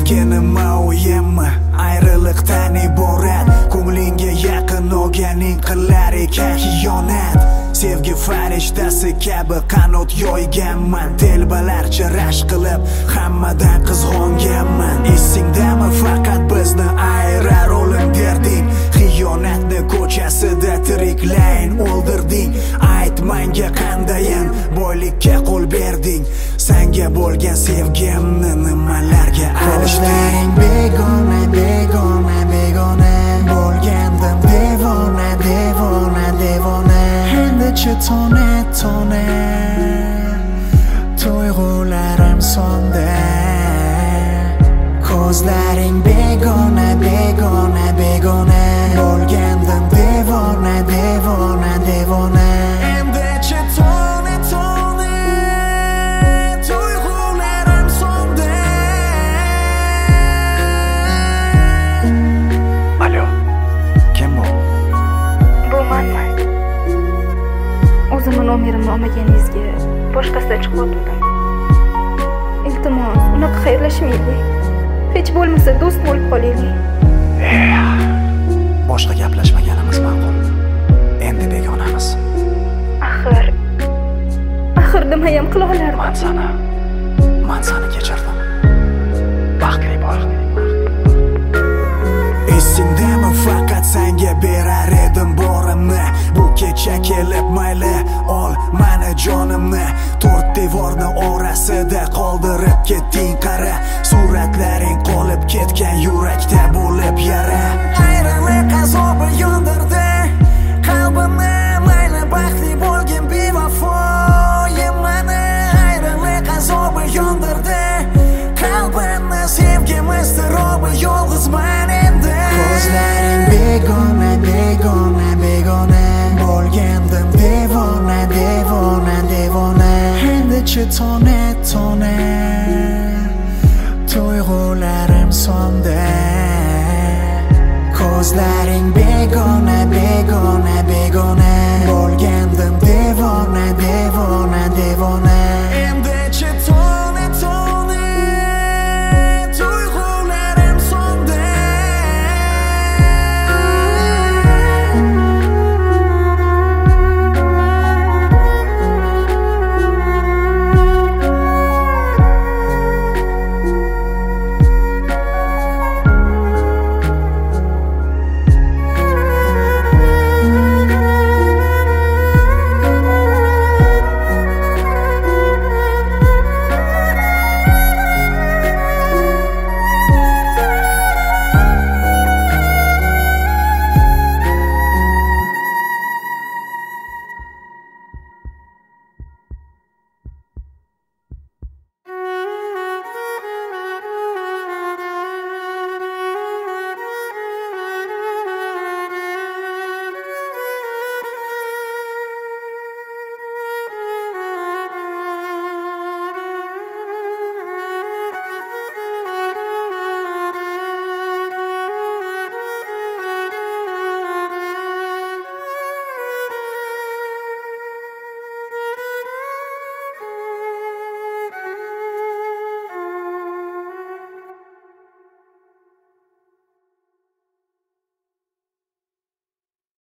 Sevgi nima o'yinmi? Ayriliqdan iborat. Ko'nglingga yaqin olganing qilar ekan xiyonat. Sevgi farishtasi kabi qanot yoyganman. Telbalarcha rashk qilib hammadan qizg'onganman. Esingdami faqat bizni ayrar o'lim derding. Xiyonatni ko'chasida tiriklayin o'ldirding. Ayt menga qandayin boylikka qo'l berding. Senga bo'lgan sevgimni nimalarga alishding? Begona, begona, begona bo'lgandim devona, devona, devona. Endi tona, tona tuyg'ularim sonda. Ko'zlaring begona, begona, begona bo'lgandim devona, devona, devona. Endi tona, tona tuyg'ularim sonda. Alo, kim bu? Bu manman. O'zimni nomerimni olmaganingizga boshqasida chiqib o'tdim. Iltimos, unaqa xayrlashmaylik. Hech bo'lmasa do'st bo'lib qolaylik. Boshqa gaplashmaganimiz ma'qul. Endi begonamiz. Axir nima ham qila olardim? Man seni kechirdim. Baxtli bo'l. Esingdami faqat senga berar edim borimni. Bu kecha kelib mayli ol meni jonimni. To'rt devorni orasida qoldirib ketding qara. Suratlaring qolib ketgan yurakda bo'lib yara. Ayriliq azobi yondirdi qalbimni. Mayli baxtli bo'lgin bevafo meni. Ayriliq azobi yondirdi qalbimni. Sevgimiz iztirobi yolg'izman endi. Ko'zlaring begona, begona, begona bo'lgandim devona, devona, devona. Endi tona, tona tuyg'ularim sonda. Ko'zlaring begona, begona,